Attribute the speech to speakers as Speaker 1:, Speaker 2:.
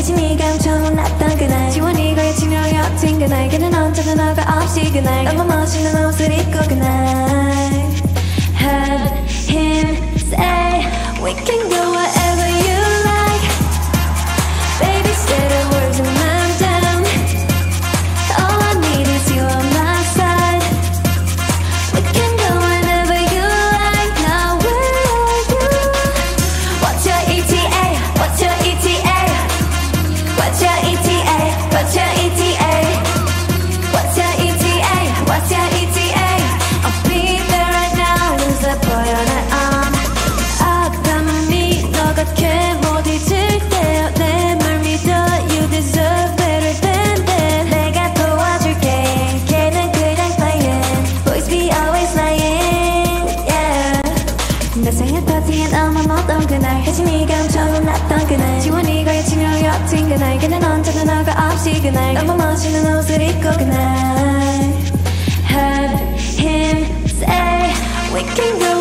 Speaker 1: 혜진이가 엄청 놀랐던 그날 지원이가 친구였던 그날에게는 언제나 너가 없이 그날 너무 멋있는 옷을 입고 그날 Heard him say we can go wherever you like Baby say the words and I'm down All I need is you on my side We can go whenever you like Now where are you? What's your ETA? What's your ETA? What's your ETA? What's your ETA? What's your ETA? What's your ETA? I'll be there right now 눈새 보여 내 arm 아담이 너같게 못 잊을 때요 내 말 믿어 You deserve better than that 내가 도와줄게 걔는 그냥 playing Boys be always lying yeah 내 생일 파티엔 아마 못 온 그날 혜진이가 엄청 놀랐던 그날 지원이가 친구였던 그날 걔는 언제나 너가 없이 그날 너무 멋있는 옷을 입고 그날 Heard him say we can go